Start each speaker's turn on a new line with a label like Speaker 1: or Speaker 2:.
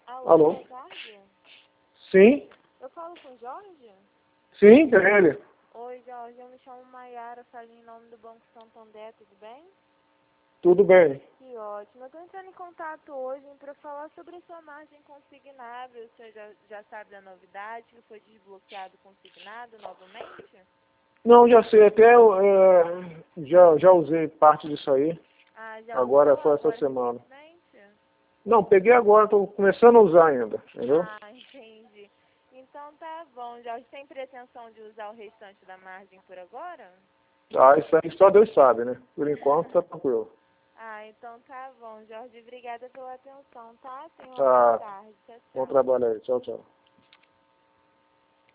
Speaker 1: Alô,
Speaker 2: Alô?
Speaker 1: boa tarde.
Speaker 2: Sim?
Speaker 1: Eu falo com o Jorge?
Speaker 2: Sim, é ele.
Speaker 1: Oi, Jorge, eu me chamo Maiara, falo em nome do Banco Santander, tudo bem?
Speaker 2: Tudo bem.
Speaker 1: Que ótimo. Eu estou entrando em contato hoje para falar sobre a sua margem consignável. O senhor já sabe da novidade, que foi desbloqueado consignado novamente?
Speaker 2: Não, já sei, até já usei parte disso aí.
Speaker 1: Ah, já
Speaker 2: Agora
Speaker 1: usou
Speaker 2: foi essa
Speaker 1: agora
Speaker 2: semana.
Speaker 1: recentemente?
Speaker 2: Não, peguei agora, estou começando a usar ainda, entendeu?
Speaker 1: Ah, entendi. Então tá bom, Jorge. Tem pretensão de usar o restante da margem por agora?
Speaker 2: Ah, isso aí só Deus sabe, né? Por enquanto tá tranquilo.
Speaker 1: Ah, então tá bom, Jorge. Obrigada pela atenção, tá? Tenha uma boa
Speaker 2: Tá,
Speaker 1: tarde. Tchau,
Speaker 2: bom
Speaker 1: tchau.
Speaker 2: trabalho aí. Tchau, tchau.